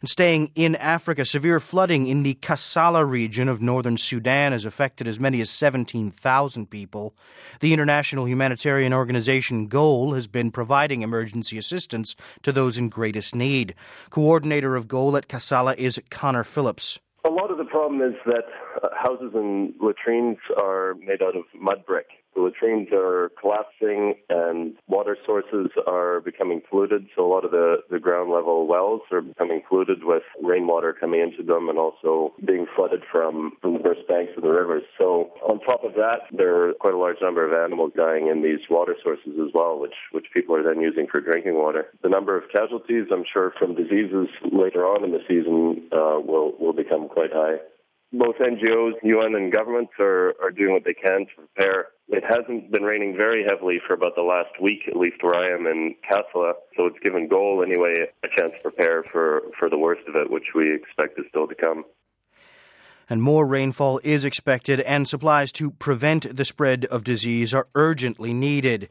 And staying in Africa, severe flooding in the Kassala region of northern Sudan has affected as many as 17,000 people. The international humanitarian organization GOAL has been providing emergency assistance to those in greatest need. Coordinator of GOAL at Kassala is Connor Phillips. A lot of the problem is that houses and latrines are made out of mud brick. The latrines are collapsing and water sources are becoming polluted. So a lot of the ground level wells are becoming polluted with rainwater coming into them and also being flooded from the burst banks of the rivers. So on top of that, there are quite a large number of animals dying in these water sources as well, which people are then using for drinking water. The number of casualties, I'm sure, from diseases later on in the season will become quite high. Both NGOs, UN, and governments are doing what they can to prepare. It hasn't been raining very heavily for about the last week, at least where I am in Kassala, so it's given GOAL anyway a chance to prepare for the worst of it, which we expect is still to come. And more rainfall is expected, and supplies to prevent the spread of disease are urgently needed.